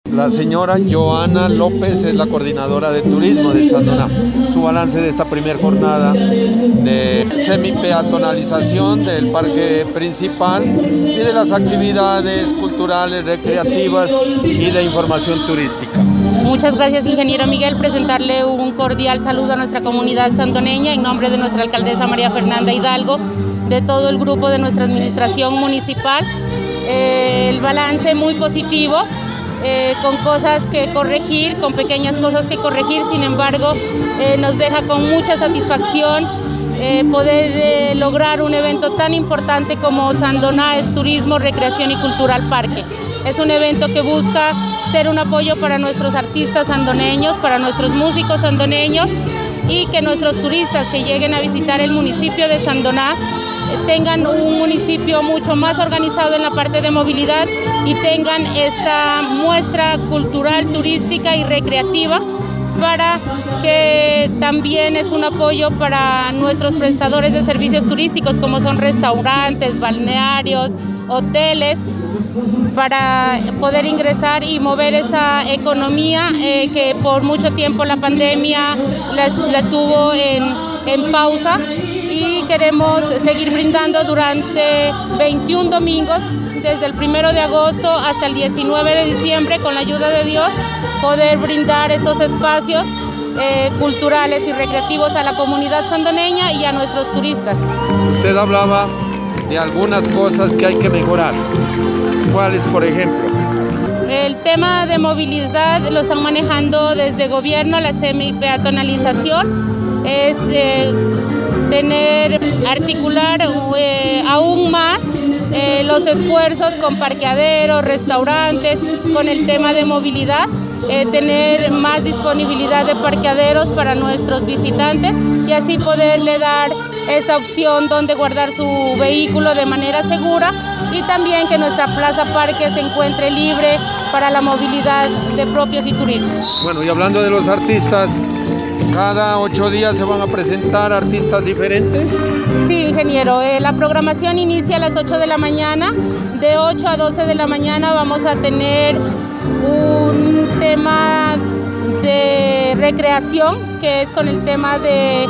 La señora Joana López es la coordinadora de turismo de Sandoná. Su balance de esta primera jornada de semi-peatonalización del parque principal y de las actividades culturales, recreativas y de información turística. Muchas gracias, ingeniero Miguel. Presentarle un cordial saludo a nuestra comunidad sandoneña en nombre de nuestra alcaldesa María Fernanda Hidalgo, de todo el grupo de nuestra administración municipal. El balance muy positivo. Con cosas que corregir, con pequeñas cosas que corregir, sin embargo, nos deja con mucha satisfacción poder lograr un evento tan importante como Sandoná es Turismo, Recreación y Cultural Parque. Es un evento que busca ser un apoyo para nuestros artistas sandoneños, para nuestros músicos sandoneños y que nuestros turistas que lleguen a visitar el municipio de Sandoná tengan un municipio mucho más organizado en la parte de movilidad y tengan esta muestra cultural, turística y recreativa, para que también es un apoyo para nuestros prestadores de servicios turísticos como son restaurantes, balnearios, hoteles, para poder ingresar y mover esa economía que por mucho tiempo la pandemia la tuvo en pausa. Y queremos seguir brindando durante 21 domingos, desde el 1 de agosto hasta el 19 de diciembre, con la ayuda de Dios, poder brindar estos espacios culturales y recreativos a la comunidad sandoneña y a nuestros turistas. Usted hablaba de algunas cosas que hay que mejorar. ¿Cuáles, por ejemplo? El tema de movilidad lo están manejando desde gobierno, la semi-peatonalización, es articular aún más los esfuerzos con parqueaderos, restaurantes, con el tema de movilidad, tener más disponibilidad de parqueaderos para nuestros visitantes y así poderle dar esa opción donde guardar su vehículo de manera segura y también que nuestra plaza parque se encuentre libre para la movilidad de propios y turistas. Bueno, y hablando de los artistas, ¿cada 8 días se van a presentar artistas diferentes? Sí, ingeniero. La programación inicia a las 8 de la mañana. De 8 a 12 de la mañana vamos a tener un tema de recreación, que es con el tema de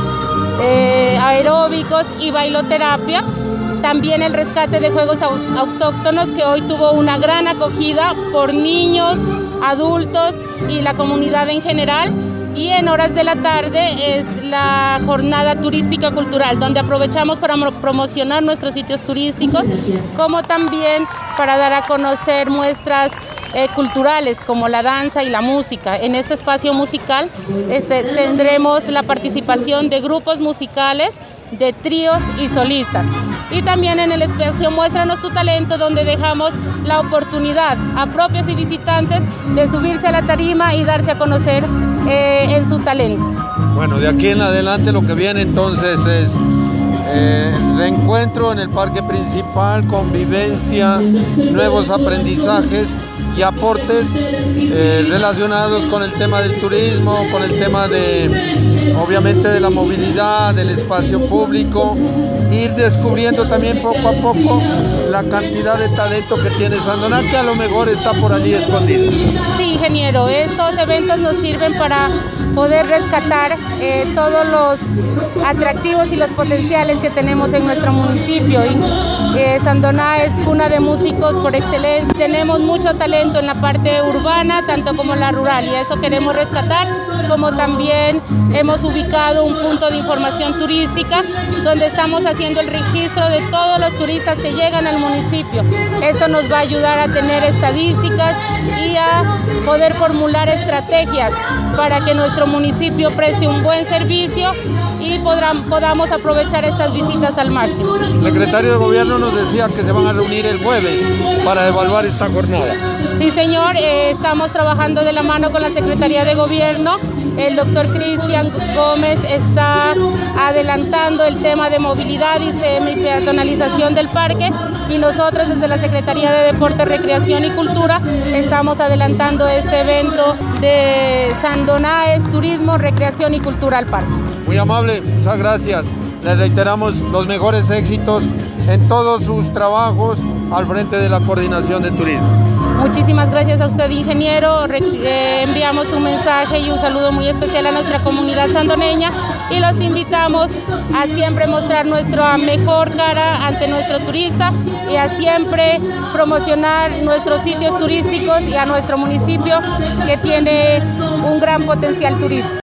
aeróbicos y bailoterapia. También el rescate de juegos autóctonos, que hoy tuvo una gran acogida por niños, adultos y la comunidad en general. Y en horas de la tarde es la jornada turística cultural, donde aprovechamos para promocionar nuestros sitios turísticos, como también para dar a conocer muestras culturales como la danza y la música. En este espacio musical tendremos la participación de grupos musicales, de tríos y solistas. Y también en el espacio Muéstranos tu talento, donde dejamos la oportunidad a propios y visitantes de subirse a la tarima y darse a conocer en su talento. Bueno, de aquí en adelante lo que viene entonces es reencuentro en el parque principal, convivencia, nuevos aprendizajes y aportes relacionados con el tema del turismo, con el tema obviamente de la movilidad, del espacio público, ir descubriendo también poco a poco la cantidad de talento que tiene Sandoná, que a lo mejor está por allí escondido. Sí, ingeniero, estos eventos nos sirven para poder rescatar todos los atractivos y los potenciales que tenemos en nuestro municipio. Sandoná es cuna de músicos por excelencia. Tenemos mucho talento en la parte urbana, tanto como la rural, y eso queremos rescatar, como también hemos ubicado un punto de información turística donde estamos haciendo el registro de todos los turistas que llegan al municipio. Esto nos va a ayudar a tener estadísticas y a poder formular estrategias para que nuestro municipio preste un buen servicio y podamos aprovechar estas visitas al máximo. El secretario de Gobierno nos decía que se van a reunir el jueves para evaluar esta jornada. Sí, señor, estamos trabajando de la mano con la Secretaría de Gobierno. El doctor Cristian Gómez está adelantando el tema de movilidad y semi-peatonalización del parque, y nosotros desde la Secretaría de Deporte, Recreación y Cultura estamos adelantando este evento de Sandoná es Turismo, Recreación y Cultural Parque. Muy amable, muchas gracias. Le reiteramos los mejores éxitos en todos sus trabajos al frente de la Coordinación de Turismo. Muchísimas gracias a usted, ingeniero. Enviamos un mensaje y un saludo muy especial a nuestra comunidad sandoneña y los invitamos a siempre mostrar nuestra mejor cara ante nuestro turista y a siempre promocionar nuestros sitios turísticos y a nuestro municipio, que tiene un gran potencial turístico.